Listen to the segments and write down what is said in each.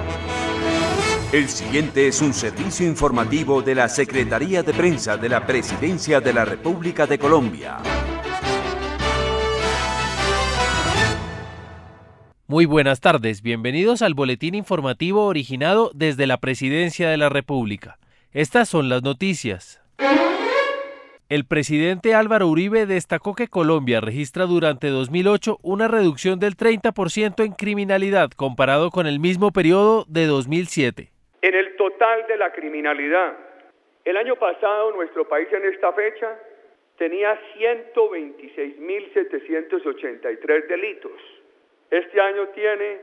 El siguiente es un servicio informativo de la Secretaría de Prensa de la Presidencia de la República de Colombia. Muy buenas tardes, bienvenidos al boletín informativo originado desde la Presidencia de la República. Estas son las noticias. El presidente Álvaro Uribe destacó que Colombia registra durante 2008 una reducción del 30% en criminalidad comparado con el mismo periodo de 2007. En el total de la criminalidad, el año pasado nuestro país en esta fecha tenía 126.783 delitos. Este año tiene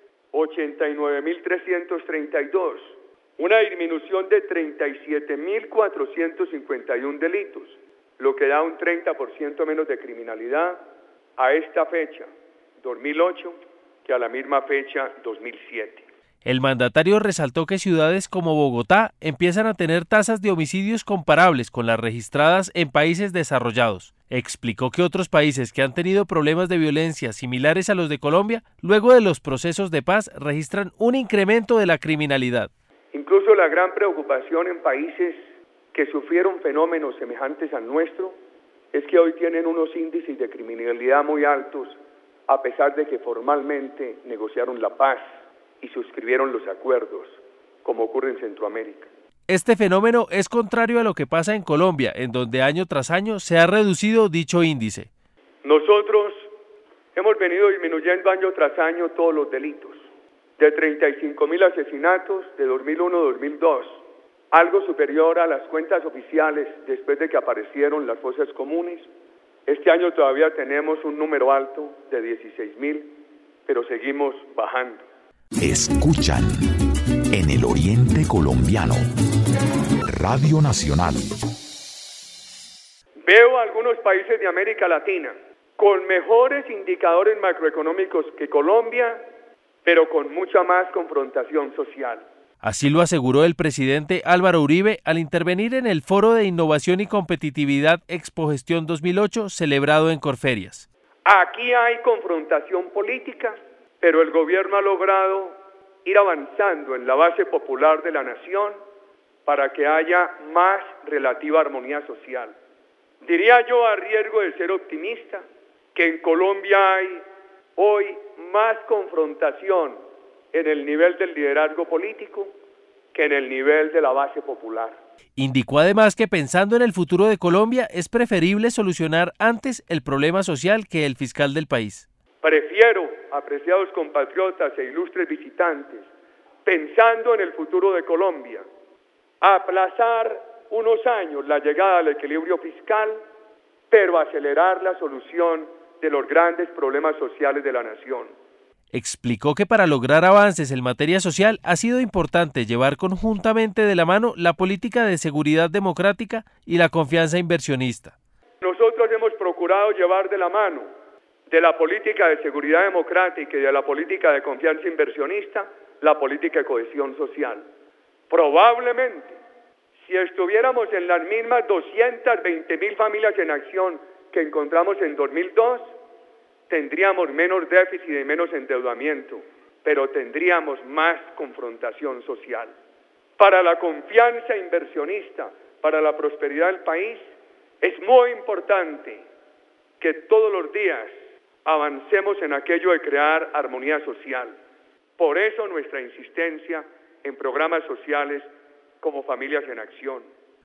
89.332, una disminución de 37.451 delitos, lo que da un 30% menos de criminalidad a esta fecha, 2008, que a la misma fecha, 2007. El mandatario resaltó que ciudades como Bogotá empiezan a tener tasas de homicidios comparables con las registradas en países desarrollados. Explicó que otros países que han tenido problemas de violencia similares a los de Colombia, luego de los procesos de paz, registran un incremento de la criminalidad. Incluso la gran preocupación en países que sufrieron fenómenos semejantes al nuestro es que hoy tienen unos índices de criminalidad muy altos, a pesar de que formalmente negociaron la paz y suscribieron los acuerdos, como ocurre en Centroamérica. Este fenómeno es contrario a lo que pasa en Colombia, en donde año tras año se ha reducido dicho índice. Nosotros hemos venido disminuyendo año tras año todos los delitos, de 35.000 asesinatos de 2001 a 2002, algo superior a las cuentas oficiales después de que aparecieron las fosas comunes. Este año todavía tenemos un número alto de 16.000, pero seguimos bajando. Escuchan en el Oriente Colombiano, Radio Nacional. Veo algunos países de América Latina con mejores indicadores macroeconómicos que Colombia, pero con mucha más confrontación social. Así lo aseguró el presidente Álvaro Uribe al intervenir en el Foro de Innovación y Competitividad Expogestión 2008 celebrado en Corferias. Aquí hay confrontación política, pero el gobierno ha logrado ir avanzando en la base popular de la nación para que haya más relativa armonía social. Diría yo, a riesgo de ser optimista, que en Colombia hay hoy más confrontación en el nivel del liderazgo político que en el nivel de la base popular. Indicó además que pensando en el futuro de Colombia es preferible solucionar antes el problema social que el fiscal del país. Prefiero, apreciados compatriotas e ilustres visitantes, pensando en el futuro de Colombia, aplazar unos años la llegada al equilibrio fiscal, pero acelerar la solución de los grandes problemas sociales de la nación. Explicó que para lograr avances en materia social ha sido importante llevar conjuntamente de la mano la política de seguridad democrática y la confianza inversionista. Nosotros hemos procurado llevar de la mano de la política de seguridad democrática y de la política de confianza inversionista, la política de cohesión social. Probablemente, si estuviéramos en las mismas 220.000 familias en acción que encontramos en 2002, tendríamos menos déficit y menos endeudamiento, pero tendríamos más confrontación social. Para la confianza inversionista, para la prosperidad del país, es muy importante que todos los días avancemos en aquello de crear armonía social. Por eso nuestra insistencia en programas sociales como Familias en Acción.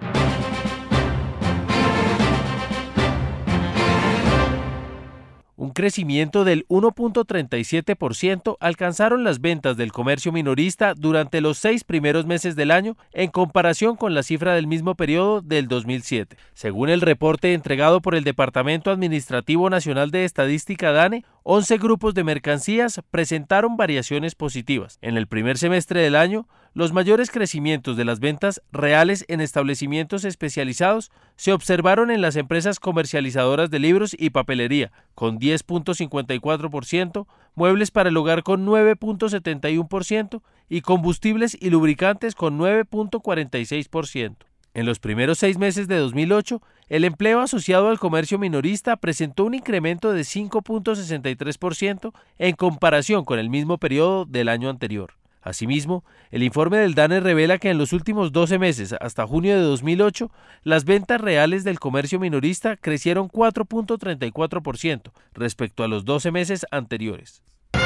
Un crecimiento del 1.37% alcanzaron las ventas del comercio minorista durante los 6 primeros meses del año en comparación con la cifra del mismo periodo del 2007. Según el reporte entregado por el Departamento Administrativo Nacional de Estadística DANE, 11 grupos de mercancías presentaron variaciones positivas. En el primer semestre del año, los mayores crecimientos de las ventas reales en establecimientos especializados se observaron en las empresas comercializadoras de libros y papelería, con 10.54%, muebles para el hogar con 9.71% y combustibles y lubricantes con 9.46%. En los primeros 6 meses de 2008, el empleo asociado al comercio minorista presentó un incremento de 5.63% en comparación con el mismo periodo del año anterior. Asimismo, el informe del DANE revela que en los últimos 12 meses, hasta junio de 2008, las ventas reales del comercio minorista crecieron 4.34% respecto a los 12 meses anteriores.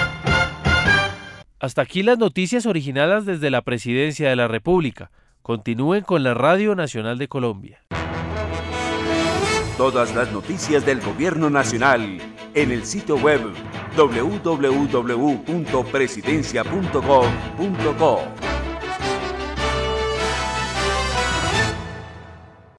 Hasta aquí las noticias originadas desde la Presidencia de la República. Continúen con la Radio Nacional de Colombia. Todas las noticias del Gobierno Nacional en el sitio web www.presidencia.gov.co.